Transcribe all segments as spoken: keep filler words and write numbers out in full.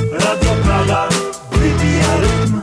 Radio Praga wybija rytm.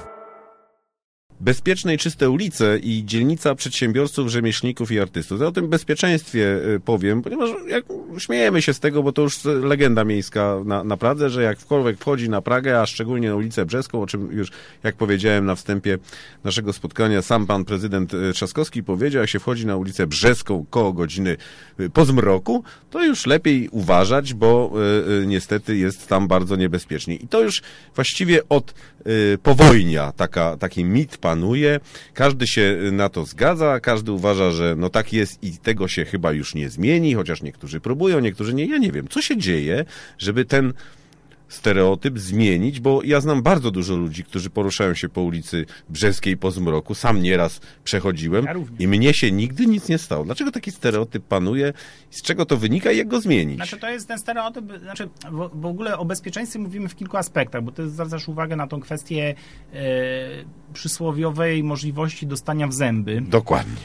Bezpieczne i czyste ulice i dzielnica przedsiębiorców, rzemieślników i artystów. Ja o tym bezpieczeństwie powiem, ponieważ jak, śmiejemy się z tego, bo to już legenda miejska na, na Pradze, że jak ktokolwiek wchodzi na Pragę, a szczególnie na ulicę Brzeską, o czym już, jak powiedziałem na wstępie naszego spotkania, sam pan prezydent Trzaskowski powiedział, jak się wchodzi na ulicę Brzeską koło godziny po zmroku, to już lepiej uważać, bo y, niestety jest tam bardzo niebezpiecznie. I to już właściwie od y, powojnia taka, taki mit panuje. Każdy się na to zgadza, każdy uważa, że no tak jest i tego się chyba już nie zmieni, chociaż niektórzy próbują, niektórzy nie. Ja nie wiem, co się dzieje, żeby ten stereotyp zmienić, bo ja znam bardzo dużo ludzi, którzy poruszają się po ulicy Brzeskiej po zmroku. Sam nieraz przechodziłem ja i mnie się nigdy nic nie stało. Dlaczego taki stereotyp panuje? Z czego to wynika i jak go zmienić? Znaczy to jest ten stereotyp, znaczy w, w ogóle o bezpieczeństwie mówimy w kilku aspektach, bo ty zwracasz uwagę na tą kwestię e, przysłowiowej możliwości dostania w zęby. Dokładnie.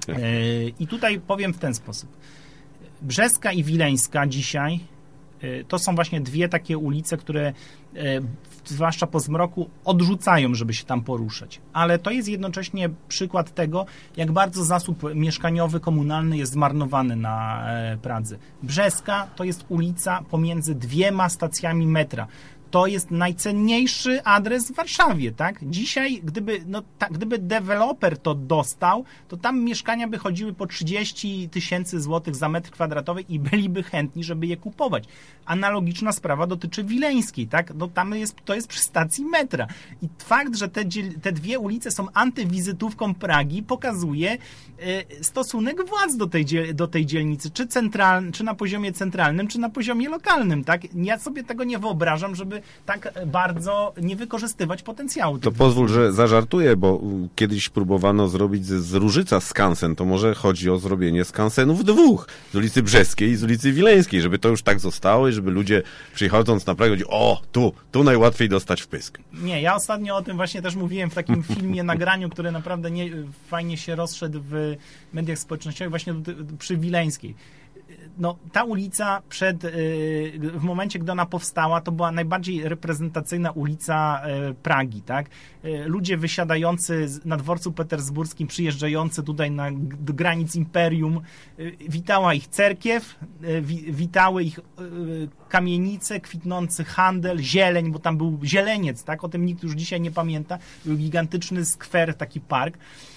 E, I tutaj powiem w ten sposób. Brzeska i Wileńska dzisiaj to są właśnie dwie takie ulice, które zwłaszcza po zmroku odrzucają, żeby się tam poruszać. Ale to jest jednocześnie przykład tego, jak bardzo zasób mieszkaniowy, komunalny jest zmarnowany na Pradze. Brzeska to jest ulica pomiędzy dwiema stacjami metra. To jest najcenniejszy adres w Warszawie, tak? Dzisiaj, gdyby, no, ta, gdyby deweloper to dostał, to tam mieszkania by chodziły po trzydzieści tysięcy złotych za metr kwadratowy i byliby chętni, żeby je kupować. Analogiczna sprawa dotyczy Wileńskiej, tak? No tam jest, to jest przy stacji metra. I fakt, że te, te dwie ulice są antywizytówką Pragi, pokazuje y, stosunek władz do tej, do tej dzielnicy, czy, central, czy na poziomie centralnym, czy na poziomie lokalnym, tak? Ja sobie tego nie wyobrażam, żeby tak bardzo nie wykorzystywać potencjału. To pozwól, że zażartuję, bo kiedyś próbowano zrobić z, z Różyca skansen, to może chodzi o zrobienie skansenów dwóch, z ulicy Brzeskiej i z ulicy Wileńskiej, żeby to już tak zostało i żeby ludzie przychodząc na Pragę mówili, o, tu, tu najłatwiej dostać w pysk. Nie, ja ostatnio o tym właśnie też mówiłem w takim filmie, nagraniu, które naprawdę nie, fajnie się rozszedł w mediach społecznościowych, właśnie przy Wileńskiej. No, ta ulica przed, w momencie, gdy ona powstała, to była najbardziej reprezentacyjna ulica Pragi, tak? Ludzie wysiadający na dworcu petersburskim, przyjeżdżający tutaj na, do granic imperium, witała ich cerkiew, witały ich kamienice, kwitnący handel, zieleń, bo tam był zieleniec, tak? O tym nikt już dzisiaj nie pamięta. Był gigantyczny skwer, taki park.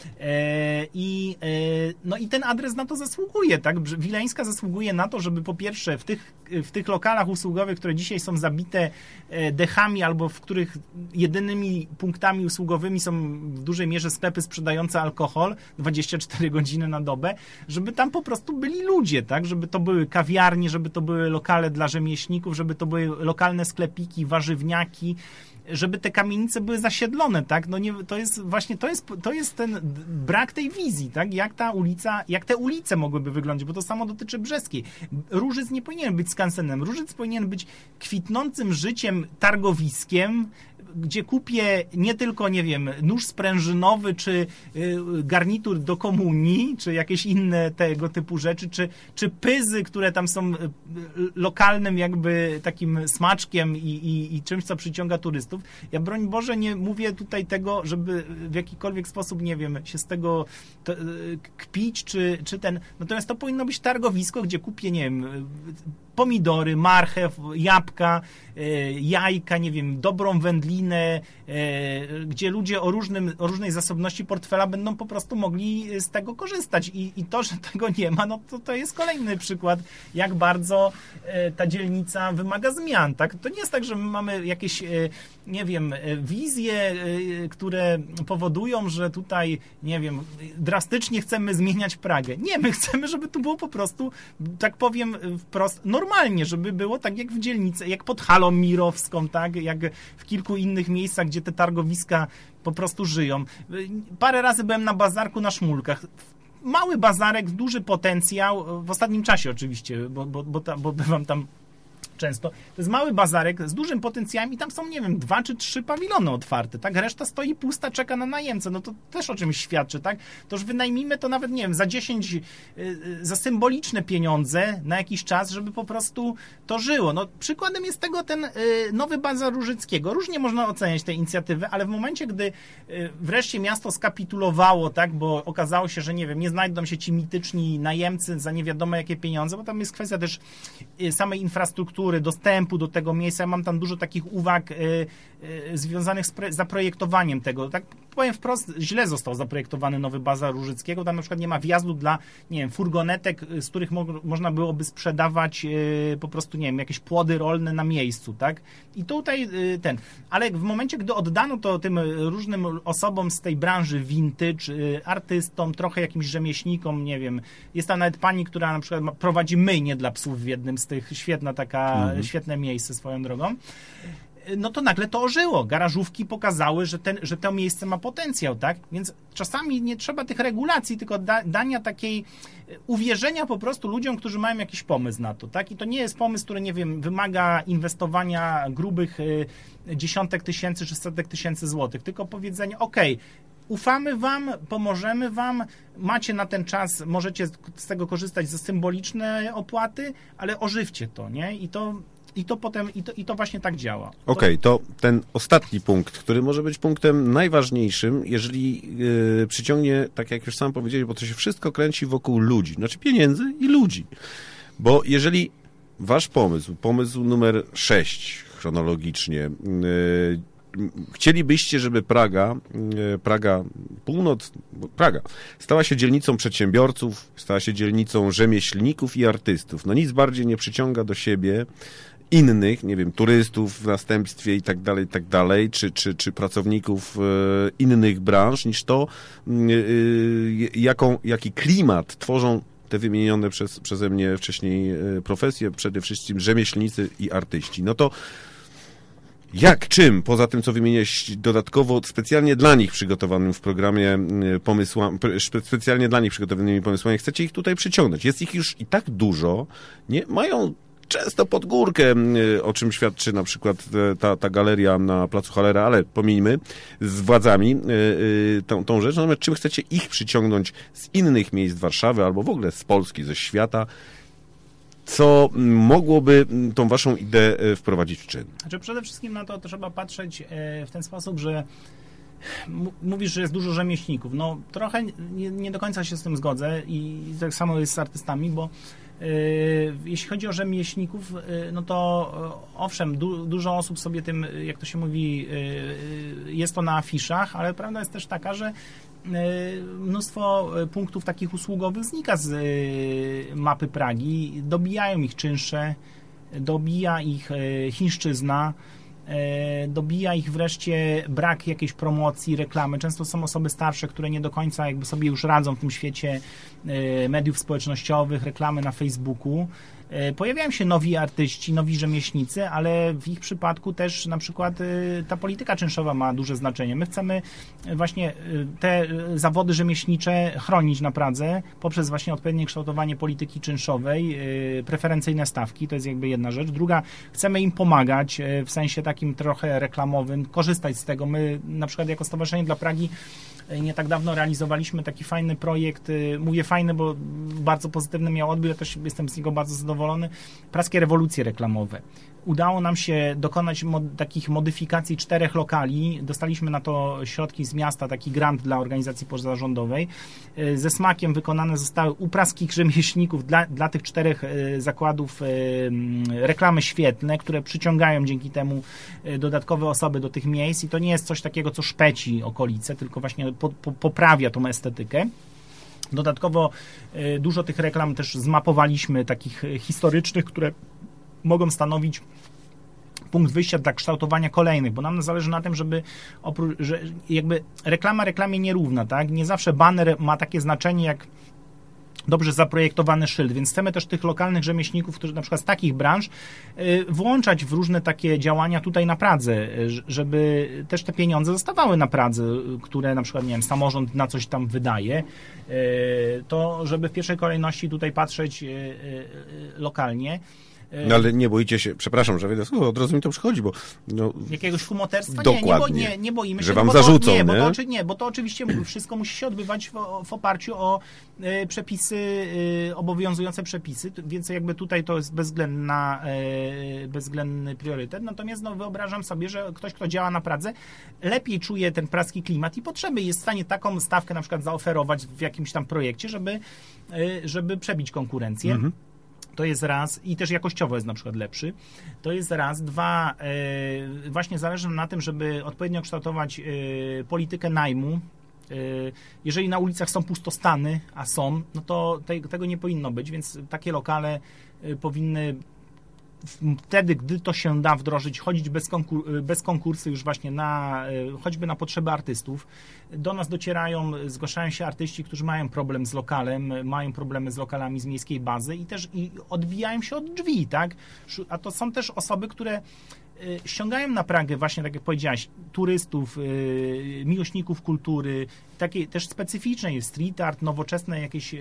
I, no i ten adres na to zasługuje, tak? Wileńska zasługuje na to, żeby po pierwsze w tych, w tych lokalach usługowych, które dzisiaj są zabite dechami albo w których jedynymi punktami usługowymi są w dużej mierze sklepy sprzedające alkohol dwadzieścia cztery godziny na dobę, żeby tam po prostu byli ludzie, tak? Żeby to były kawiarnie, żeby to były lokale dla rzemieślników, żeby to były lokalne sklepiki, warzywniaki, żeby te kamienice były zasiedlone, tak? No nie, to jest właśnie, to jest, to jest ten brak tej wizji, tak? Jak ta ulica, jak te ulice mogłyby wyglądać, bo to samo dotyczy Brzeskiej. Różyc nie powinien być skansenem. Różyc powinien być kwitnącym życiem targowiskiem, gdzie kupię nie tylko, nie wiem, nóż sprężynowy, czy garnitur do komunii, czy jakieś inne tego typu rzeczy, czy, czy pyzy, które tam są lokalnym jakby takim smaczkiem i, i, i czymś, co przyciąga turystów. Ja broń Boże nie mówię tutaj tego, żeby w jakikolwiek sposób, nie wiem, się z tego to, kpić, czy, czy ten... Natomiast to powinno być targowisko, gdzie kupię, nie wiem, pomidory, marchew, jabłka, jajka, nie wiem, dobrą wędlinę, gdzie ludzie o, różnym, o różnej zasobności portfela będą po prostu mogli z tego korzystać. I, i to, że tego nie ma, no to, to jest kolejny przykład, jak bardzo ta dzielnica wymaga zmian. Tak? To nie jest tak, że my mamy jakieś, nie wiem, wizje, które powodują, że tutaj, nie wiem, drastycznie chcemy zmieniać Pragę. Nie, my chcemy, żeby tu było po prostu, tak powiem wprost, normalnie, żeby było tak jak w dzielnicy, jak pod Halą Mirowską, tak, jak w kilku innych miejscach, gdzie te targowiska po prostu żyją. Parę razy byłem na bazarku na Szmulkach. Mały bazarek, duży potencjał, w ostatnim czasie oczywiście, bo, bo, bo, ta, bo bywam tam często. To jest mały bazarek z dużym potencjałem i tam są, nie wiem, dwa czy trzy pawilony otwarte, tak? Reszta stoi pusta, czeka na najemcę. No to też o czymś świadczy, tak? To już wynajmijmy to nawet, nie wiem, za dziesięć, za symboliczne pieniądze na jakiś czas, żeby po prostu to żyło. No przykładem jest tego ten nowy bazar Różyckiego. Różnie można oceniać te inicjatywy, ale w momencie, gdy wreszcie miasto skapitulowało, tak? Bo okazało się, że nie wiem, nie znajdą się ci mityczni najemcy za nie wiadomo jakie pieniądze, bo tam jest kwestia też samej infrastruktury, dostępu do tego miejsca. Ja mam tam dużo takich uwag y, y, związanych z pre- zaprojektowaniem tego. Tak powiem wprost, źle został zaprojektowany nowy bazar Różyckiego. Tam na przykład nie ma wjazdu dla, nie wiem, furgonetek, z których mo- można byłoby sprzedawać y, po prostu, nie wiem, jakieś płody rolne na miejscu, tak? I tutaj y, ten. Ale w momencie, gdy oddano to tym różnym osobom z tej branży vintage, y, artystom, trochę jakimś rzemieślnikom, nie wiem, jest tam nawet pani, która na przykład ma, prowadzi myjnię dla psów w jednym z tych, świetna taka, mhm. świetne miejsce swoją drogą, no to nagle to ożyło. Garażówki pokazały, że, ten, że to miejsce ma potencjał, tak? Więc czasami nie trzeba tych regulacji, tylko da, dania takiej uwierzenia po prostu ludziom, którzy mają jakiś pomysł na to, tak? I to nie jest pomysł, który, nie wiem, wymaga inwestowania grubych y, dziesiątek tysięcy czy setek tysięcy złotych, tylko powiedzenie, okej, ufamy wam, pomożemy wam, macie na ten czas, możecie z tego korzystać za symboliczne opłaty, ale ożywcie to, nie? I to, i to potem, i to, i to właśnie tak działa. Okej, okay, to ten ostatni punkt, który może być punktem najważniejszym, jeżeli yy, przyciągnie, tak jak już sam powiedziałeś, bo to się wszystko kręci wokół ludzi, znaczy pieniędzy i ludzi. Bo jeżeli wasz pomysł, pomysł numer sześć chronologicznie, yy, chcielibyście, żeby Praga, Praga Północ, Praga stała się dzielnicą przedsiębiorców, stała się dzielnicą rzemieślników i artystów. No nic bardziej nie przyciąga do siebie innych, nie wiem, turystów w następstwie i tak dalej, i tak dalej, czy, czy, czy pracowników innych branż, niż to, jaką, jaki klimat tworzą te wymienione przez, przeze mnie wcześniej profesje, przede wszystkim rzemieślnicy i artyści. No to jak, czym, poza tym, co wymieniłeś dodatkowo, specjalnie dla nich przygotowanym w programie pomysłami, specjalnie dla nich przygotowanymi pomysłami, chcecie ich tutaj przyciągnąć? Jest ich już i tak dużo, nie? Mają często pod górkę, o czym świadczy na przykład ta, ta galeria na Placu Hallera, ale pomijmy, z władzami tą, tą rzecz. Natomiast czym chcecie ich przyciągnąć z innych miejsc Warszawy albo w ogóle z Polski, ze świata, co mogłoby tą waszą ideę wprowadzić w czyn? Znaczy przede wszystkim na to trzeba patrzeć w ten sposób, że mówisz, że jest dużo rzemieślników. No trochę nie, nie do końca się z tym zgodzę i tak samo jest z artystami, bo yy, jeśli chodzi o rzemieślników, yy, no to yy, owszem, du, dużo osób sobie tym, jak to się mówi, yy, jest to na afiszach, ale prawda jest też taka, że mnóstwo punktów takich usługowych znika z mapy Pragi, dobijają ich czynsze, dobija ich chińszczyzna, dobija ich wreszcie brak jakiejś promocji, reklamy. Często są osoby starsze, które nie do końca jakby sobie już radzą w tym świecie mediów społecznościowych, reklamy na Facebooku. Pojawiają się nowi artyści, nowi rzemieślnicy, ale w ich przypadku też na przykład ta polityka czynszowa ma duże znaczenie. My chcemy właśnie te zawody rzemieślnicze chronić na Pradze poprzez właśnie odpowiednie kształtowanie polityki czynszowej, preferencyjne stawki, to jest jakby jedna rzecz. Druga, chcemy im pomagać w sensie takim trochę reklamowym, korzystać z tego. My na przykład jako Stowarzyszenie dla Pragi nie tak dawno realizowaliśmy taki fajny projekt, mówię fajny, bo bardzo pozytywny miał odbiór, ja też jestem z niego bardzo zadowolony, praskie rewolucje reklamowe. Udało nam się dokonać mod, takich modyfikacji czterech lokali, dostaliśmy na to środki z miasta, taki grant dla organizacji pozarządowej. Ze smakiem wykonane zostały u praskich rzemieślników dla, dla tych czterech zakładów reklamy świetne, które przyciągają dzięki temu dodatkowe osoby do tych miejsc i to nie jest coś takiego, co szpeci okolice, tylko właśnie po, po, poprawia tą estetykę. Dodatkowo dużo tych reklam też zmapowaliśmy, takich historycznych, które mogą stanowić punkt wyjścia dla kształtowania kolejnych, bo nam zależy na tym, żeby oprócz, że jakby reklama reklamie nierówna, tak? Nie zawsze baner ma takie znaczenie jak dobrze zaprojektowany szyld, więc chcemy też tych lokalnych rzemieślników, którzy na przykład z takich branż y, włączać w różne takie działania tutaj na Pradze, żeby też te pieniądze zostawały na Pradze, które na przykład, nie wiem, samorząd na coś tam wydaje, y, to żeby w pierwszej kolejności tutaj patrzeć y, y, lokalnie. No ale nie boicie się, przepraszam, że wejdę, od razu mi to przychodzi, bo... No, jakiegoś fumoterstwa? Dokładnie. Nie, nie, bo, nie, nie boimy się. Że wam no, bo zarzucą, to, nie, nie? Bo to, nie, bo to oczywiście wszystko musi się odbywać w, w oparciu o y, przepisy, y, obowiązujące przepisy, więc jakby tutaj to jest bezwzględna, y, bezwzględny priorytet. Natomiast no, wyobrażam sobie, że ktoś, kto działa na Pradze, lepiej czuje ten praski klimat i potrzeby, jest w stanie taką stawkę na przykład zaoferować w jakimś tam projekcie, żeby, y, żeby przebić konkurencję. Mhm. To jest raz, i też jakościowo jest na przykład lepszy. To jest raz. Dwa, yy, właśnie zależy nam na tym, żeby odpowiednio kształtować yy, politykę najmu. Yy, jeżeli na ulicach są pustostany, a są, no to te, tego nie powinno być, więc takie lokale yy, powinny wtedy, gdy to się da wdrożyć, chodzić bez, konkur- bez konkursy już właśnie na, choćby na potrzeby artystów. Do nas docierają, zgłaszają się artyści, którzy mają problem z lokalem, mają problemy z lokalami z miejskiej bazy i też i odbijają się od drzwi, tak? A to są też osoby, które ściągają na Pragę właśnie, tak jak powiedziałaś, turystów, miłośników kultury, takie też specyficzne jest street art, nowoczesne jakieś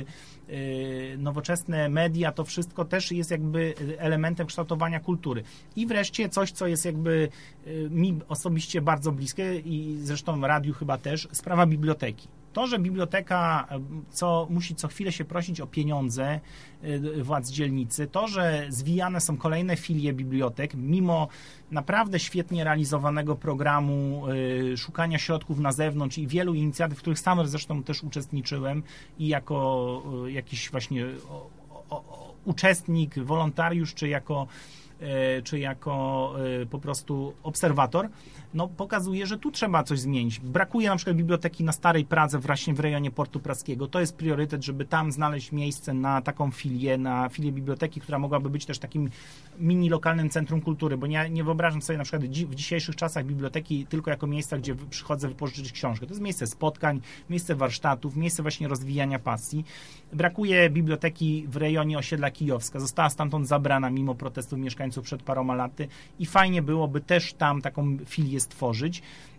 nowoczesne media, to wszystko też jest jakby elementem kształtowania kultury. I wreszcie coś, co jest jakby mi osobiście bardzo bliskie i zresztą radiu chyba też, sprawa biblioteki. To, że biblioteka co, musi co chwilę się prosić o pieniądze władz dzielnicy, to, że zwijane są kolejne filie bibliotek, mimo naprawdę świetnie realizowanego programu y, szukania środków na zewnątrz i wielu inicjatyw, w których sam zresztą też uczestniczyłem i jako y, jakiś właśnie o, o, o, uczestnik, wolontariusz, czy jako czy jako po prostu obserwator, no pokazuje, że tu trzeba coś zmienić. Brakuje na przykład biblioteki na Starej Pradze właśnie w rejonie Portu Praskiego. To jest priorytet, żeby tam znaleźć miejsce na taką filię, na filię biblioteki, która mogłaby być też takim mini lokalnym centrum kultury, bo nie, nie wyobrażam sobie na przykład w dzisiejszych czasach biblioteki tylko jako miejsca, gdzie przychodzę wypożyczyć książkę. To jest miejsce spotkań, miejsce warsztatów, miejsce właśnie rozwijania pasji. Brakuje biblioteki w rejonie osiedla Kijowska. Została stamtąd zabrana mimo protestów mieszkańców przed paroma laty i fajnie byłoby też tam taką filię stworzyć.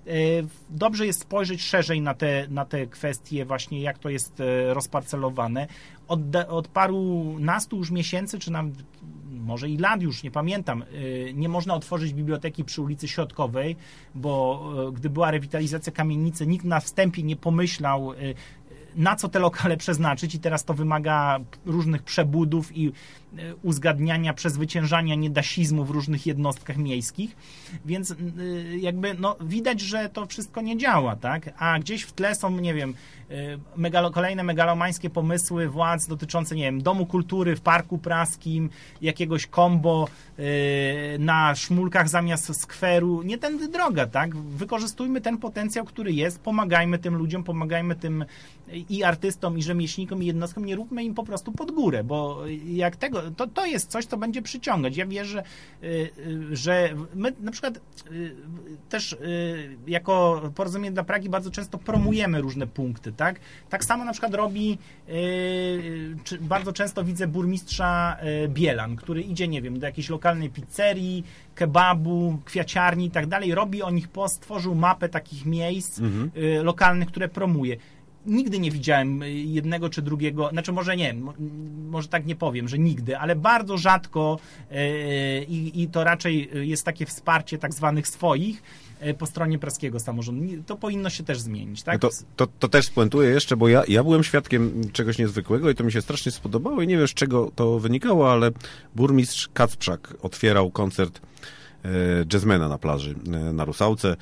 Dobrze jest spojrzeć szerzej na te, na te kwestie właśnie, jak to jest rozparcelowane. Od, od parunastu już miesięcy, czy nam może i lat już, nie pamiętam, nie można otworzyć biblioteki przy ulicy Środkowej, bo gdy była rewitalizacja kamienicy, nikt na wstępie nie pomyślał, na co te lokale przeznaczyć i teraz to wymaga różnych przebudów i uzgadniania, przezwyciężania niedasizmu w różnych jednostkach miejskich, więc jakby no, widać, że to wszystko nie działa, tak? A gdzieś w tle są, nie wiem, megalo, kolejne megalomańskie pomysły władz dotyczące, nie wiem, Domu Kultury w Parku Praskim, jakiegoś kombo na szmulkach zamiast skweru. Nie tędy droga, tak? Wykorzystujmy ten potencjał, który jest, pomagajmy tym ludziom, pomagajmy tym i artystom, i rzemieślnikom, i jednostkom, nie róbmy im po prostu pod górę, bo jak tego, to, to jest coś, co będzie przyciągać. Ja wierzę, że my na przykład też jako Porozumienie dla Pragi bardzo często promujemy różne punkty, tak? Tak samo na przykład robi, bardzo często widzę burmistrza Bielan, który idzie, nie wiem, do jakiejś lokalnej pizzerii, kebabu, kwiaciarni i tak dalej, robi o nich post, stworzył mapę takich miejsc mhm. lokalnych, które promuje. Nigdy nie widziałem jednego czy drugiego, znaczy może nie, może tak nie powiem, że nigdy, ale bardzo rzadko yy, i to raczej jest takie wsparcie tak zwanych swoich yy, po stronie praskiego samorządu. To powinno się też zmienić, tak? To, to, to też spuentuję jeszcze, bo ja, ja byłem świadkiem czegoś niezwykłego i to mi się strasznie spodobało i nie wiem, z czego to wynikało, ale burmistrz Kacprzak otwierał koncert jazzmana na plaży na Rusałce,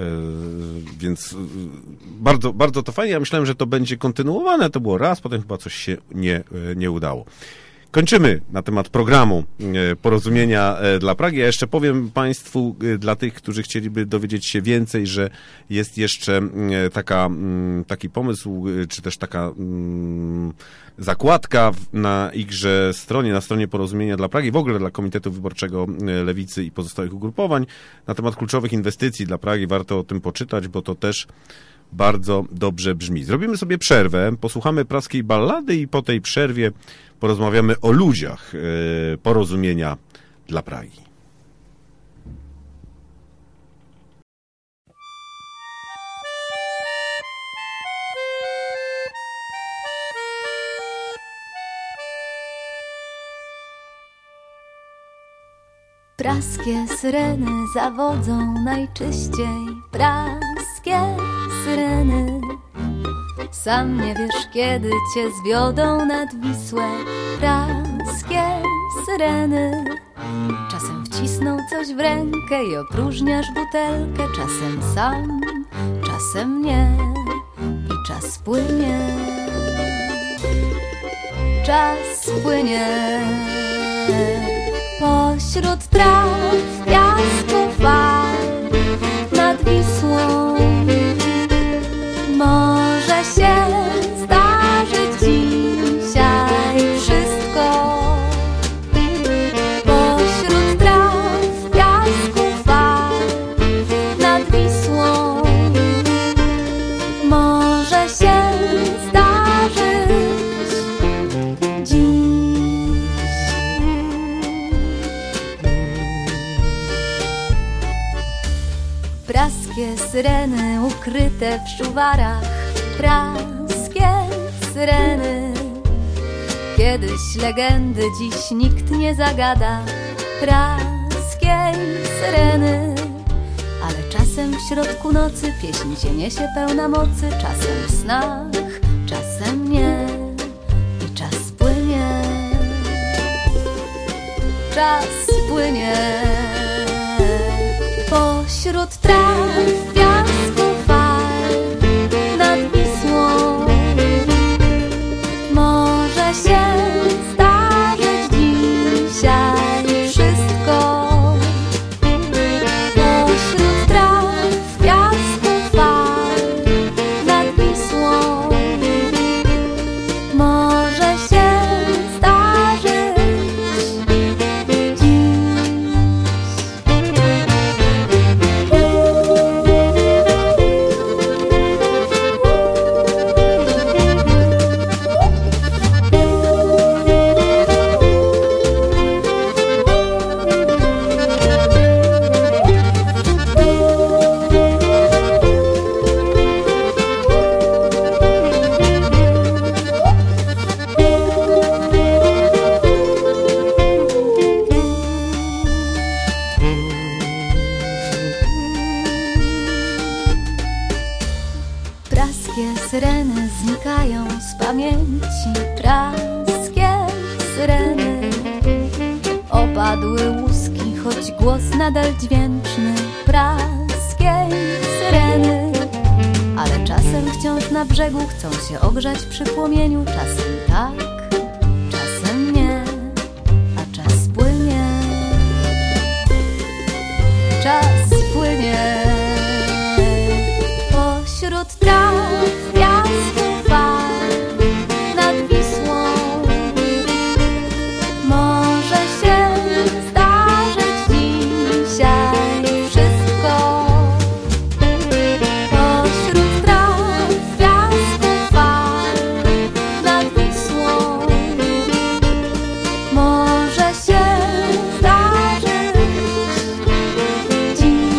więc bardzo, bardzo to fajnie. Ja myślałem, że to będzie kontynuowane, to było raz, potem chyba coś się nie, nie udało. Kończymy na temat programu Porozumienia dla Pragi. Ja jeszcze powiem Państwu, dla tych, którzy chcieliby dowiedzieć się więcej, że jest jeszcze taka, taki pomysł, czy też taka zakładka na ichże stronie, na stronie Porozumienia dla Pragi, w ogóle dla Komitetu Wyborczego Lewicy i pozostałych ugrupowań, na temat kluczowych inwestycji dla Pragi. Warto o tym poczytać, bo to też bardzo dobrze brzmi. Zrobimy sobie przerwę, posłuchamy praskiej ballady i po tej przerwie porozmawiamy o ludziach Porozumienia dla Pragi. Praskie syreny zawodzą najczyściej, praskie syreny. Sam nie wiesz, kiedy cię zwiodą nad Wisłę, praskie syreny. Czasem wcisną coś w rękę i opróżniasz butelkę, czasem sam, czasem nie i czas płynie, czas płynie. Pośród traw, piasku, fal, nad Wisłą może się zdarzyć dzisiaj wszystko. Pośród traw, piasku, fal, nad Wisłą może się zdarzyć dziś. Praskie syreny ukryte w szuwarach, praskie syreny. Kiedyś legendy, dziś nikt nie zagada praskiej syreny. Ale czasem w środku nocy pieśń cię niesie pełna mocy, czasem w snach, czasem nie i czas płynie, czas płynie. Pośród traw, piasku, fal, nad Wisłą może się zdarzyć dzisiaj wszystko. Pośród traw, piasku, fal, nad Wisłą może się zdarzyć dziś. Praskie syreny znikają z pamięci, praskie syreny. Opadły łuski, choć głos nadal dźwięczny praskiej syreny. Ale czasem wciąż na brzegu chcą się ogrzać przy płomieniu, czasem tak, czasem nie, a czas płynie, czas płynie. Pośród traw, piasku, fal, nad Wisłą może się zdarzyć dzisiaj wszystko. Pośród traw, piasku, fal, nad Wisłą może się zdarzyć dziś.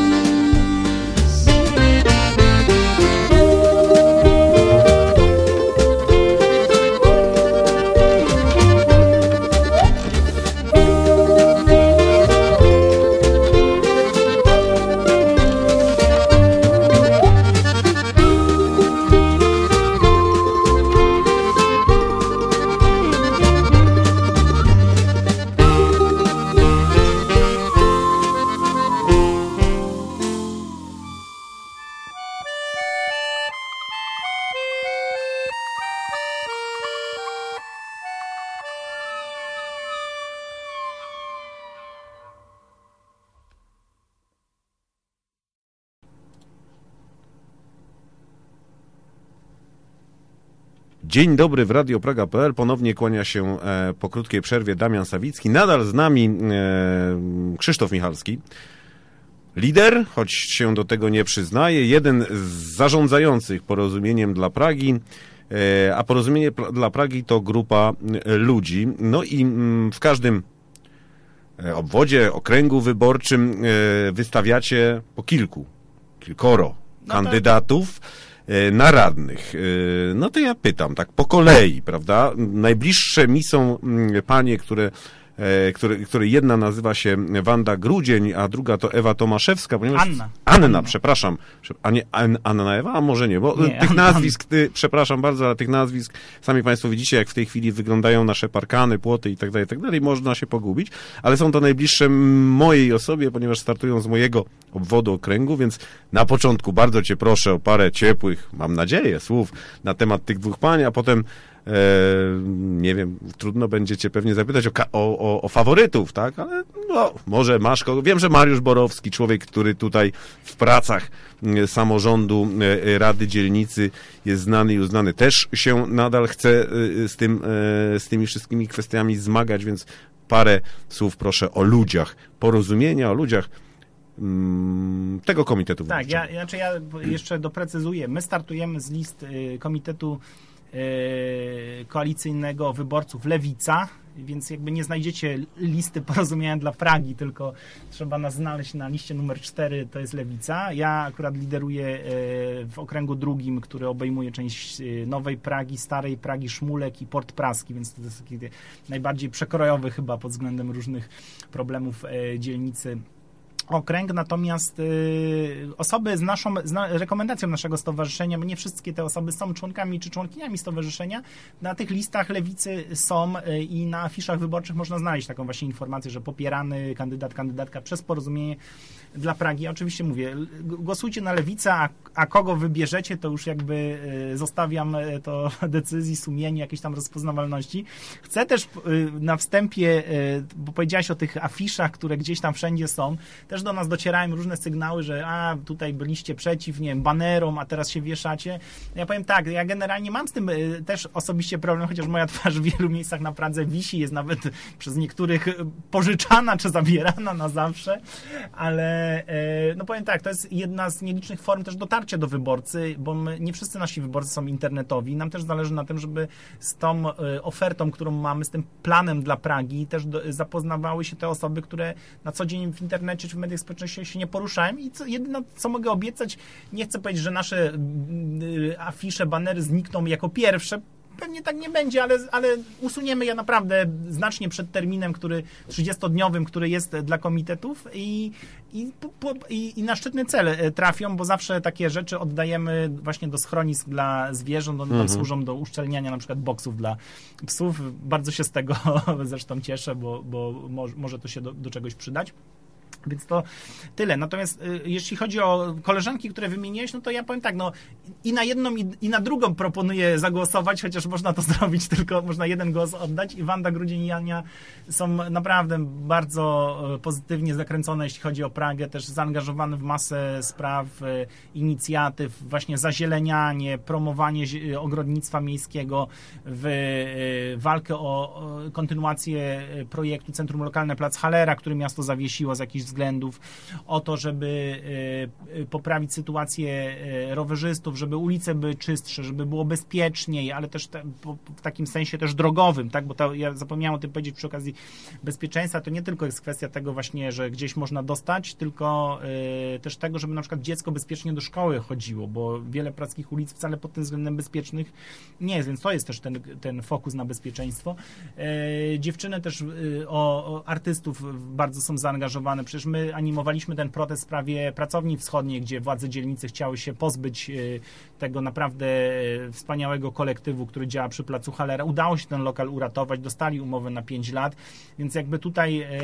Dzień dobry w Radio Praga kropka p l. Ponownie kłania się e, po krótkiej przerwie Damian Sawicki. Nadal z nami e, Krzysztof Michalski. Lider, choć się do tego nie przyznaje, jeden z zarządzających Porozumieniem dla Pragi, e, a Porozumienie dla Pragi to grupa ludzi. No i m, w każdym obwodzie, okręgu wyborczym e, wystawiacie po kilku, kilkoro No kandydatów na radnych. No to ja pytam, tak po kolei, prawda? Najbliższe mi są panie, które Który, który jedna nazywa się Wanda Grudzień, a druga to Ewa Tomaszewska, ponieważ... Anna. Anna, Anna. przepraszam. A nie An, Anna Ewa? A może nie, bo Nie, tych Anna. nazwisk, ty, przepraszam bardzo, ale tych nazwisk, sami Państwo widzicie, jak w tej chwili wyglądają nasze parkany, płoty i tak dalej, i tak dalej, można się pogubić, ale są to najbliższe mojej osobie, ponieważ startują z mojego obwodu okręgu, więc na początku bardzo Cię proszę o parę ciepłych, mam nadzieję, słów na temat tych dwóch pań, a potem E, nie wiem, trudno będzie cię pewnie zapytać o, o, o, o faworytów, tak? Ale no, może masz kogo. Wiem, że Mariusz Borowski, człowiek, który tutaj w pracach e, samorządu e, Rady Dzielnicy jest znany i uznany, też się nadal chce e, z, tym, e, z tymi wszystkimi kwestiami zmagać, więc parę słów proszę o ludziach, porozumienia o ludziach mm, tego komitetu. Tak, ja, znaczy ja jeszcze doprecyzuję. My startujemy z list y, komitetu koalicyjnego wyborców Lewica, więc jakby nie znajdziecie listy porozumienia dla Pragi, tylko trzeba nas znaleźć na liście numer cztery, to jest Lewica. Ja akurat lideruję w okręgu drugim, który obejmuje część Nowej Pragi, Starej Pragi, Szmulek i Port Praski, więc to jest taki najbardziej przekrojowy chyba pod względem różnych problemów dzielnicy okręg, natomiast y, osoby z naszą z na, rekomendacją naszego stowarzyszenia, bo nie wszystkie te osoby są członkami czy członkiniami stowarzyszenia, na tych listach Lewicy są y, i na afiszach wyborczych można znaleźć taką właśnie informację, że popierany kandydat, kandydatka przez porozumienie dla Pragi. Oczywiście mówię, głosujcie na Lewicę, a, a kogo wybierzecie, to już jakby y, zostawiam to decyzji, sumienia, jakiejś tam rozpoznawalności. Chcę też y, na wstępie, y, bo powiedziałaś o tych afiszach, które gdzieś tam wszędzie są, też do nas docierają różne sygnały, że a, tutaj byliście przeciw, nie wiem, banerom, a teraz się wieszacie. Ja powiem tak, ja generalnie mam z tym y, też osobiście problem, chociaż moja twarz w wielu miejscach na Pradze wisi, jest nawet przez niektórych pożyczana czy zabierana na zawsze, ale y, no powiem tak, to jest jedna z nielicznych form też dotarcia do wyborcy, bo my, nie wszyscy nasi wyborcy są internetowi. Nam też zależy na tym, żeby z tą y, ofertą, którą mamy, z tym planem dla Pragi też do, zapoznawały się te osoby, które na co dzień w internecie czy w mediach społecznościowych się nie poruszałem i co, jedyne, co mogę obiecać, nie chcę powiedzieć, że nasze y, afisze, banery znikną jako pierwsze, pewnie tak nie będzie, ale, ale usuniemy je naprawdę znacznie przed terminem, który trzydziestodniowym, który jest dla komitetów i, i, i, i na szczytny cel trafią, bo zawsze takie rzeczy oddajemy właśnie do schronisk dla zwierząt, one mhm. tam służą do uszczelniania na przykład boksów dla psów. Bardzo się z tego zresztą cieszę, bo, bo może, może to się do, do czegoś przydać. Więc to tyle. Natomiast y, jeśli chodzi o koleżanki, które wymieniłeś, no to ja powiem tak, no i na jedną i, i na drugą proponuję zagłosować, chociaż można to zrobić, tylko można jeden głos oddać i Wanda Grudzień i Ania są naprawdę bardzo pozytywnie zakręcone, jeśli chodzi o Pragę, też zaangażowane w masę spraw, y, inicjatyw, właśnie zazielenianie, promowanie zi- ogrodnictwa miejskiego, w y, walkę o, o kontynuację projektu Centrum Lokalne Plac Hallera, który miasto zawiesiło z jakichś względów, o to, żeby y, poprawić sytuację y, rowerzystów, żeby ulice były czystsze, żeby było bezpieczniej, ale też te, po, w takim sensie też drogowym, tak, bo to, ja zapomniałem o tym powiedzieć przy okazji bezpieczeństwa, to nie tylko jest kwestia tego właśnie, że gdzieś można dostać, tylko y, też tego, żeby na przykład dziecko bezpiecznie do szkoły chodziło, bo wiele prackich ulic wcale pod tym względem bezpiecznych nie jest, więc to jest też ten, ten fokus na bezpieczeństwo. Y, dziewczyny też y, o, o artystów bardzo są zaangażowane. Przecież my animowaliśmy ten protest w sprawie Pracowni Wschodniej, gdzie władze dzielnicy chciały się pozbyć tego naprawdę wspaniałego kolektywu, który działa przy placu Hallera. Udało się ten lokal uratować, dostali umowę na pięć lat, więc jakby tutaj e,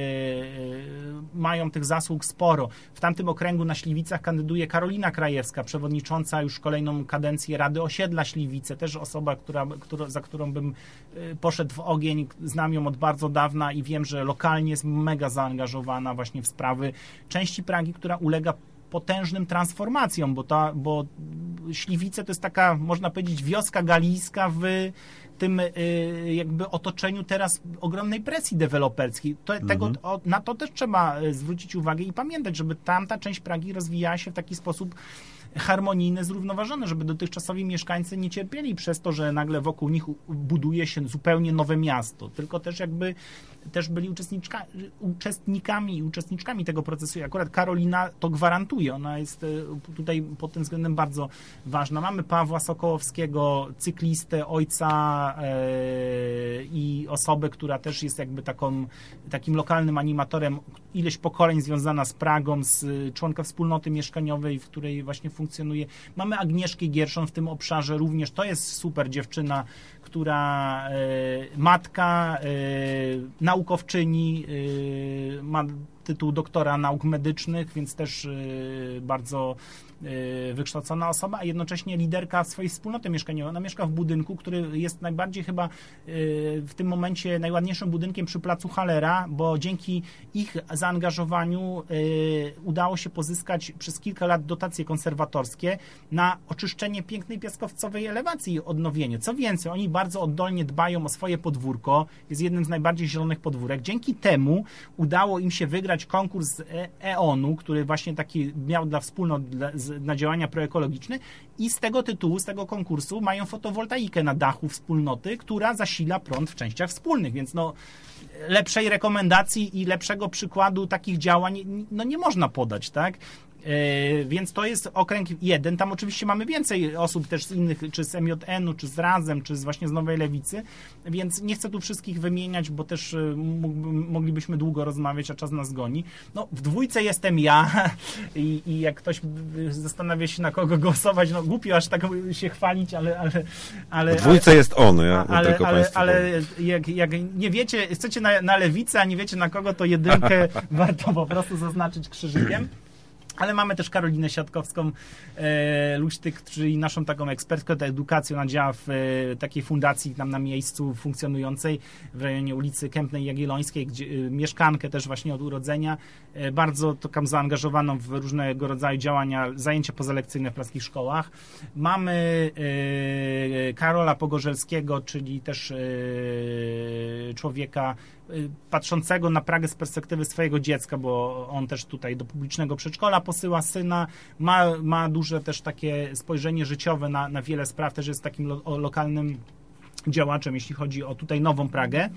mają tych zasług sporo. W tamtym okręgu na Śliwicach kandyduje Karolina Krajewska, przewodnicząca już kolejną kadencję Rady Osiedla Śliwice, też osoba, która, która, za którą bym poszedł w ogień, znam ją od bardzo dawna i wiem, że lokalnie jest mega zaangażowana właśnie w sprawy części Pragi, która ulega potężnym transformacjom, bo, ta, bo Śliwice to jest taka, można powiedzieć, wioska galijska w tym jakby otoczeniu teraz ogromnej presji deweloperskiej. To, mhm. tego, o, na to też trzeba zwrócić uwagę i pamiętać, żeby tamta część Pragi rozwijała się w taki sposób harmonijne, zrównoważone, żeby dotychczasowi mieszkańcy nie cierpieli przez to, że nagle wokół nich buduje się zupełnie nowe miasto, tylko też jakby też byli uczestniczka, uczestnikami i uczestniczkami tego procesu. I akurat Karolina to gwarantuje. Ona jest tutaj pod tym względem bardzo ważna. Mamy Pawła Sokołowskiego, cyklistę, ojca e, i osobę, która też jest jakby taką, takim lokalnym animatorem, ileś pokoleń związana z Pragą, z członka wspólnoty mieszkaniowej, w której właśnie funkcjonuje. Mamy Agnieszkę Gierszon w tym obszarze również. To jest super dziewczyna, która e, matka, e, naukowczyni, e, ma tytuł doktora nauk medycznych, więc też e, bardzo e, wykształcona osoba, a jednocześnie liderka swojej wspólnoty mieszkaniowej. Ona mieszka w budynku, który jest najbardziej chyba e, w tym momencie najładniejszym budynkiem przy placu Hallera, bo dzięki ich zaangażowaniu e, udało się pozyskać przez kilka lat dotacje konserwatorskie na oczyszczenie pięknej piaskowcowej elewacji i odnowienie. Co więcej, oni bardzo oddolnie dbają o swoje podwórko, jest jednym z najbardziej zielonych podwórek. Dzięki temu udało im się wygrać konkurs E O N-u, który właśnie taki miał dla wspólnot dla, z, na działania proekologiczne i z tego tytułu, z tego konkursu mają fotowoltaikę na dachu wspólnoty, która zasila prąd w częściach wspólnych, więc no lepszej rekomendacji i lepszego przykładu takich działań no nie można podać, tak? Yy, więc to jest okręg jeden. Tam oczywiście mamy więcej osób też z innych, czy z M J N-u, czy z Razem, czy z właśnie z Nowej Lewicy, więc nie chcę tu wszystkich wymieniać, bo też mógłby, moglibyśmy długo rozmawiać, a czas nas goni. No, w dwójce jestem ja i, i jak ktoś zastanawia się, na kogo głosować, no głupio aż tak się chwalić, ale... ale, ale w dwójce ale, jest on, ja ale, tylko ale, Państwu ale jak, jak nie wiecie, chcecie na, na lewicę, a nie wiecie na kogo, to jedynkę warto po prostu zaznaczyć krzyżykiem. Ale mamy też Karolinę Siatkowską, e, Luśtyk, czyli naszą taką ekspertkę do edukacji. Ona działa w e, takiej fundacji tam na miejscu funkcjonującej w rejonie ulicy Kępnej Jagiellońskiej, gdzie e, mieszkankę też właśnie od urodzenia, e, bardzo tam zaangażowaną w różnego rodzaju działania, zajęcia pozalekcyjne w praskich szkołach. Mamy e, Karola Pogorzelskiego, czyli też e, człowieka patrzącego na Pragę z perspektywy swojego dziecka, bo on też tutaj do publicznego przedszkola posyła syna, ma, ma duże też takie spojrzenie życiowe na, na wiele spraw, też jest takim lo, lokalnym działaczem, jeśli chodzi o tutaj Nową Pragę.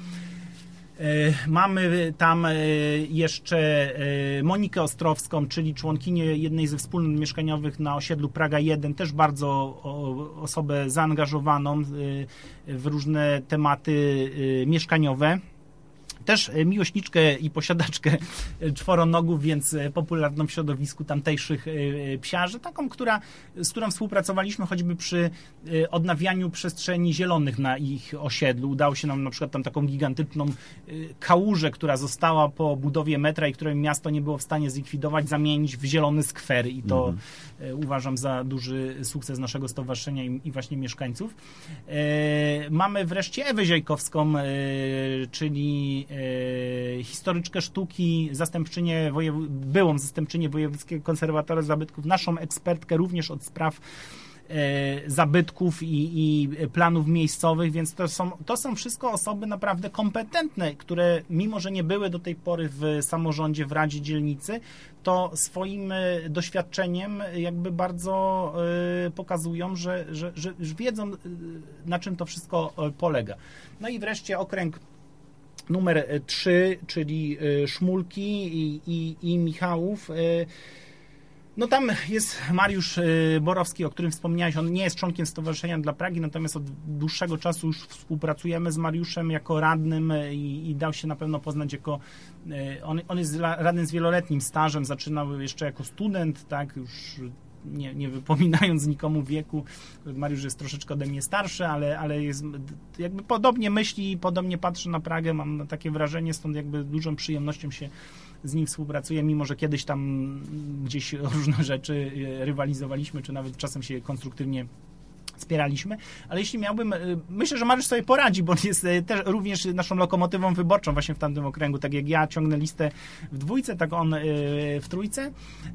Mamy tam jeszcze Monikę Ostrowską, czyli członkinię jednej ze wspólnot mieszkaniowych na osiedlu Praga jeden, też bardzo osobę zaangażowaną w różne tematy mieszkaniowe. Też miłośniczkę i posiadaczkę czworonogów, więc popularną w środowisku tamtejszych psiarzy, taką, która, z którą współpracowaliśmy choćby przy odnawianiu przestrzeni zielonych na ich osiedlu. Udało się nam na przykład tam taką gigantyczną kałużę, która została po budowie metra i której miasto nie było w stanie zlikwidować, zamienić w zielony skwer i to mhm. uważam za duży sukces naszego stowarzyszenia i, i właśnie mieszkańców. Mamy wreszcie Ewę Ziajkowską, czyli historyczkę sztuki, zastępczynię wojew... byłą zastępczynię Wojewódzkiego Konserwatora Zabytków, naszą ekspertkę również od spraw e, zabytków i, i planów miejscowych, więc to są, to są wszystko osoby naprawdę kompetentne, które mimo, że nie były do tej pory w samorządzie, w Radzie Dzielnicy, to swoim doświadczeniem jakby bardzo y, pokazują, że, że, że wiedzą, na czym to wszystko polega. No i wreszcie okręg numer trzy, czyli Szmulki i, i, i Michałów. No tam jest Mariusz Borowski, o którym wspomniałeś. On nie jest członkiem Stowarzyszenia dla Pragi, natomiast od dłuższego czasu już współpracujemy z Mariuszem jako radnym i, i dał się na pewno poznać jako... On, on jest radnym z wieloletnim stażem, zaczynał jeszcze jako student, tak, już... Nie, nie wypominając nikomu wieku, Mariusz jest troszeczkę ode mnie starszy, ale, ale jest jakby podobnie myśli, podobnie patrzy na Pragę, mam takie wrażenie, stąd jakby dużą przyjemnością się z nim współpracuję, mimo że kiedyś tam gdzieś różne rzeczy rywalizowaliśmy, czy nawet czasem się konstruktywnie wspieraliśmy, ale jeśli miałbym, myślę, że Mariusz sobie poradzi, bo on jest też również naszą lokomotywą wyborczą właśnie w tamtym okręgu, tak jak ja ciągnę listę w dwójce, tak on w trójce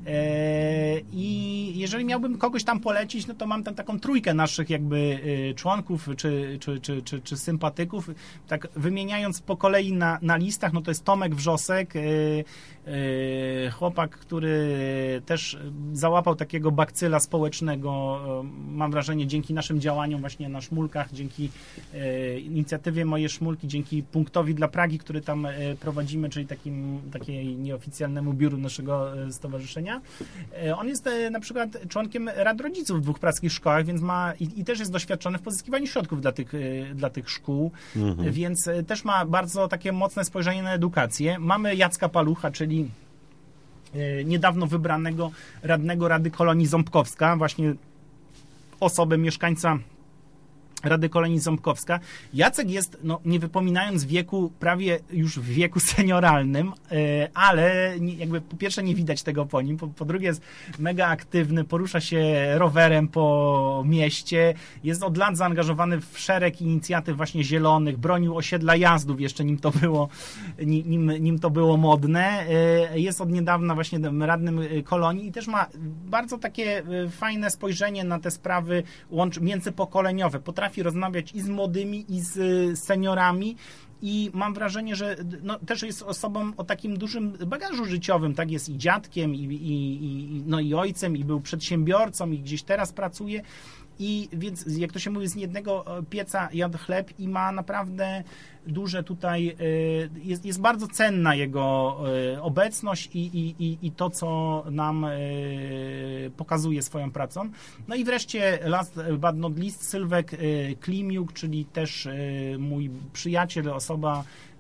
i jeżeli miałbym kogoś tam polecić, no to mam tam taką trójkę naszych jakby członków czy, czy, czy, czy, czy sympatyków, tak wymieniając po kolei na, na listach, no to jest Tomek Wrzosek, chłopak, który też załapał takiego bakcyla społecznego, mam wrażenie, dzięki naszym działaniom właśnie na Szmulkach, dzięki inicjatywie Moje Szmulki, dzięki punktowi dla Pragi, który tam prowadzimy, czyli takim takiej nieoficjalnemu biuru naszego stowarzyszenia. On jest na przykład członkiem rad rodziców w dwóch praskich szkołach, więc ma i, i też jest doświadczony w pozyskiwaniu środków dla tych, dla tych szkół, mhm. więc też ma bardzo takie mocne spojrzenie na edukację. Mamy Jacka Palucha, czyli niedawno wybranego radnego Rady Kolonii Ząbkowska, właśnie osobę, mieszkańca Rady Kolonii Ząbkowska. Jacek jest, no nie wypominając wieku, prawie już w wieku senioralnym, ale jakby po pierwsze nie widać tego po nim, po, po drugie jest mega aktywny, porusza się rowerem po mieście, jest od lat zaangażowany w szereg inicjatyw właśnie zielonych, bronił osiedla Jazdów, jeszcze nim to było, nim, nim to było modne. Jest od niedawna właśnie radnym Kolonii i też ma bardzo takie fajne spojrzenie na te sprawy łącz, międzypokoleniowe. Potrafi rozmawiać i z młodymi, i z seniorami i mam wrażenie, że no, też jest osobą o takim dużym bagażu życiowym, tak, jest i dziadkiem, i, i, i, no, i ojcem, i był przedsiębiorcą, i gdzieś teraz pracuje. I więc, jak to się mówi, z jednego pieca jadł chleb i ma naprawdę duże tutaj, jest, jest bardzo cenna jego obecność i, i, i, i to, co nam pokazuje swoją pracą. No i wreszcie last but not least Sylwek Klimiuk, czyli też mój przyjaciel, osoba,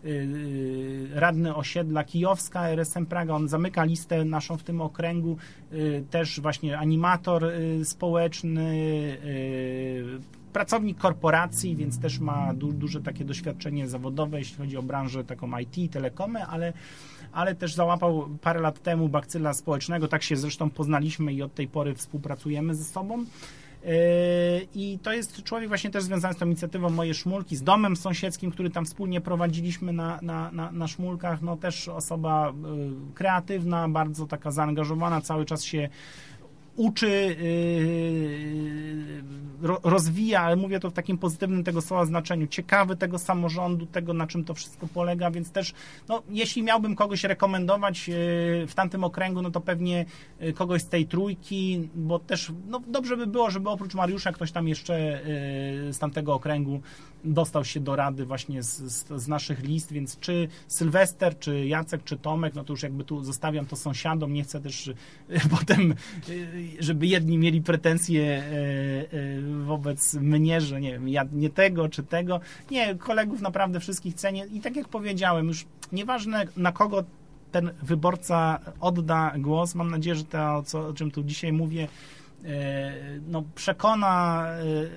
radny osiedla Kijowska, R S M Praga, on zamyka listę naszą w tym okręgu, też właśnie animator społeczny, pracownik korporacji, więc też ma du- duże takie doświadczenie zawodowe, jeśli chodzi o branżę taką I T, telekomy, ale, ale też załapał parę lat temu bakcyla społecznego, tak się zresztą poznaliśmy i od tej pory współpracujemy ze sobą. I to jest człowiek właśnie też związany z tą inicjatywą Moje Szmulki, z domem sąsiedzkim, który tam wspólnie prowadziliśmy na, na, na, na Szmulkach. No też osoba kreatywna, bardzo taka zaangażowana, cały czas się uczy, rozwija, ale mówię to w takim pozytywnym tego słowa znaczeniu, ciekawy tego samorządu, tego, na czym to wszystko polega, więc też, no, jeśli miałbym kogoś rekomendować w tamtym okręgu, no to pewnie kogoś z tej trójki, bo też, no, dobrze by było, żeby oprócz Mariusza ktoś tam jeszcze z tamtego okręgu dostał się do rady właśnie z, z, z naszych list, więc czy Sylwester, czy Jacek, czy Tomek, no to już jakby tu zostawiam to sąsiadom, nie chcę też potem, żeby jedni mieli pretensje wobec mnie, że nie wiem, ja nie tego, czy tego. Nie, kolegów naprawdę wszystkich cenię i tak jak powiedziałem, już nieważne na kogo ten wyborca odda głos, mam nadzieję, że to, co, o czym tu dzisiaj mówię, no, przekona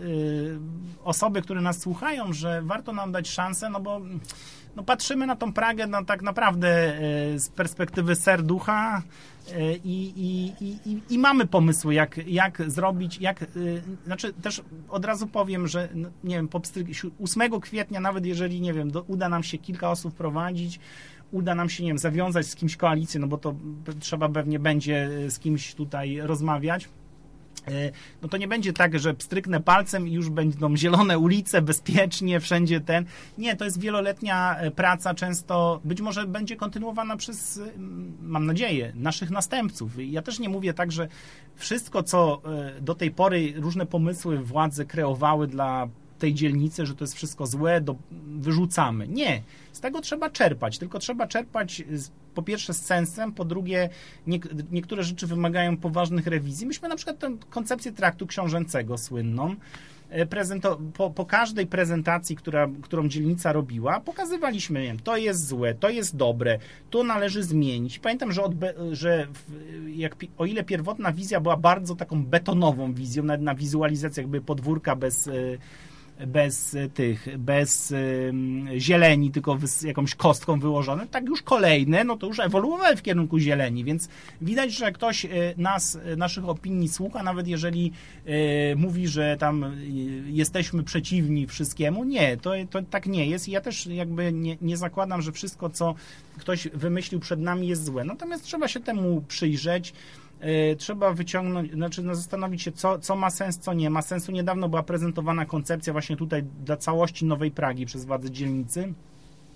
osoby, które nas słuchają, że warto nam dać szansę, no bo no, patrzymy na tą Pragę no, tak naprawdę z perspektywy serducha i, i, i, i mamy pomysły, jak, jak zrobić, jak, znaczy też od razu powiem, że no, nie wiem, po ósmego kwietnia, nawet jeżeli, nie wiem, do, uda nam się kilka osób prowadzić, uda nam się, nie wiem, zawiązać z kimś koalicję, no bo to trzeba pewnie będzie z kimś tutaj rozmawiać, no to nie będzie tak, że pstryknę palcem i już będą zielone ulice, bezpiecznie, wszędzie ten. Nie, to jest wieloletnia praca, często być może będzie kontynuowana przez, mam nadzieję, naszych następców. Ja też nie mówię tak, że wszystko, co do tej pory różne pomysły władze kreowały dla tej dzielnicy, że to jest wszystko złe, do, wyrzucamy. Nie. Z tego trzeba czerpać, tylko trzeba czerpać z, po pierwsze z sensem, po drugie nie, niektóre rzeczy wymagają poważnych rewizji. Myśmy na przykład tę koncepcję traktu książęcego słynną, prezento, po, po każdej prezentacji, która, którą dzielnica robiła, pokazywaliśmy, nie wiem, to jest złe, to jest dobre, to należy zmienić. Pamiętam, że, odbe, że jak, o ile pierwotna wizja była bardzo taką betonową wizją, nawet na wizualizacjach jakby podwórka bez bez tych, bez um, zieleni, tylko z jakąś kostką wyłożone, tak już kolejne, no to już ewoluowały w kierunku zieleni, więc widać, że ktoś nas, naszych opinii słucha, nawet jeżeli e, mówi, że tam e, jesteśmy przeciwni wszystkiemu. Nie, to, to tak nie jest i ja też jakby nie, nie zakładam, że wszystko, co ktoś wymyślił przed nami jest złe. Natomiast trzeba się temu przyjrzeć, trzeba wyciągnąć, znaczy no, zastanowić się, co, co ma sens, co nie ma sensu. Niedawno była prezentowana koncepcja właśnie tutaj dla całości Nowej Pragi przez władze dzielnicy.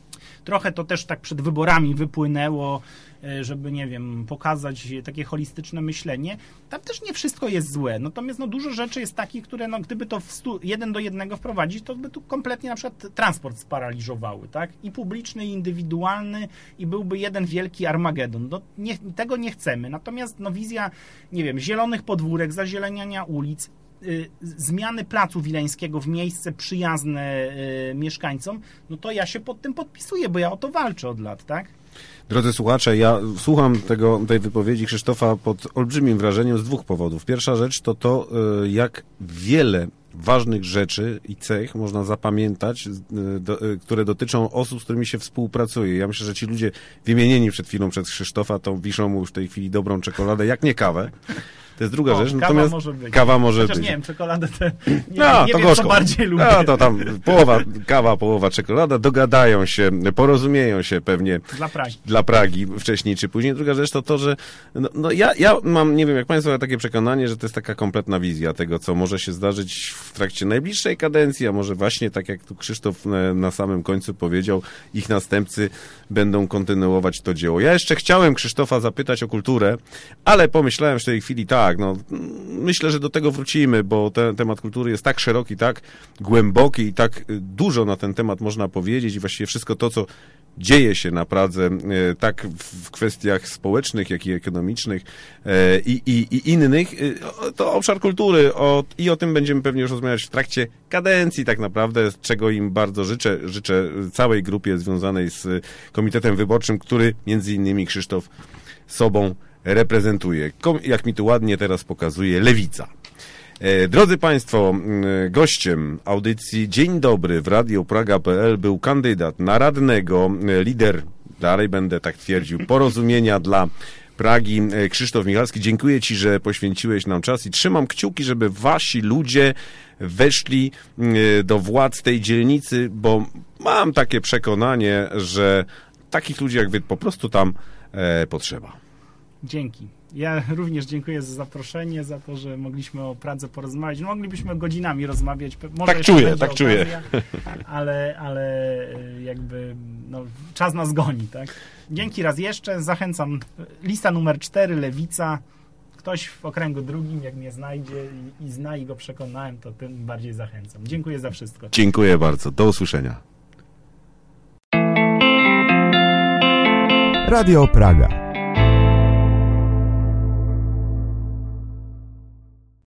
trochę to też tak przed wyborami wypłynęło, żeby, nie wiem, pokazać takie holistyczne myślenie. Tam też nie wszystko jest złe. Natomiast no, dużo rzeczy jest takich, które no, gdyby to w stu, jeden do jednego wprowadzić, to by tu kompletnie na przykład transport sparaliżowały, tak? I publiczny, i indywidualny, i byłby jeden wielki Armagedon. No, nie, tego nie chcemy. Natomiast no, wizja, nie wiem, zielonych podwórek, zazieleniania ulic, y, zmiany placu Wileńskiego w miejsce przyjazne y, mieszkańcom, no to ja się pod tym podpisuję, bo ja o to walczę od lat, tak? Drodzy słuchacze, ja słucham tego, tej wypowiedzi Krzysztofa pod olbrzymim wrażeniem z dwóch powodów. Pierwsza rzecz to to, jak wiele ważnych rzeczy i cech można zapamiętać, do, które dotyczą osób, z którymi się współpracuje. Ja myślę, że ci ludzie wymienieni przed chwilą przez Krzysztofa, to wiszą mu już w tej chwili dobrą czekoladę, jak nie kawę. To jest druga o, rzecz. Kawa Natomiast może być. Kawa może Chociaż być. nie wiem, czekoladę te, nie, No, nie to wiem, gorzko. co bardziej lubię. No, to tam połowa kawa, połowa czekolada, dogadają się, porozumieją się pewnie Dla Pragi. dla Pragi wcześniej czy później. Druga rzecz to to, że no, no ja, ja mam, nie wiem jak Państwo, ale takie przekonanie, że to jest taka kompletna wizja tego, co może się zdarzyć w trakcie najbliższej kadencji, a może właśnie tak jak tu Krzysztof na samym końcu powiedział, ich następcy będą kontynuować to dzieło. Ja jeszcze chciałem Krzysztofa zapytać o kulturę, ale pomyślałem w tej chwili tak, no myślę, że do tego wrócimy, bo ten temat kultury jest tak szeroki, tak głęboki i tak dużo na ten temat można powiedzieć i właściwie wszystko to, co dzieje się na Pradze, tak w kwestiach społecznych, jak i ekonomicznych i, i, i innych, to obszar kultury o, i o tym będziemy pewnie już rozmawiać w trakcie kadencji tak naprawdę, czego im bardzo życzę. Życzę całej grupie związanej z Komitetem Wyborczym, który między innymi Krzysztof sobą reprezentuje. Jak mi tu ładnie teraz pokazuje, Lewica. Drodzy Państwo, gościem audycji Dzień Dobry w Radio Praga kropka pe el był kandydat na radnego, lider, dalej będę tak twierdził, Porozumienia dla Pragi, Krzysztof Michalski. Dziękuję Ci, że poświęciłeś nam czas i trzymam kciuki, żeby Wasi ludzie weszli do władz tej dzielnicy, bo mam takie przekonanie, że takich ludzi jak Wy po prostu tam e, potrzeba. Dzięki. Ja również dziękuję za zaproszenie, za to, że mogliśmy o Pradze porozmawiać. No, moglibyśmy godzinami rozmawiać. Może tak czuję, tak okazja, czuję. Ale, ale jakby no, czas nas goni, tak? Dzięki raz jeszcze. Zachęcam. Lista numer cztery, Lewica. Ktoś w okręgu drugim, jak mnie znajdzie i, i zna i go przekonałem, to tym bardziej zachęcam. Dziękuję za wszystko. Dziękuję bardzo. Do usłyszenia. Radio Praga.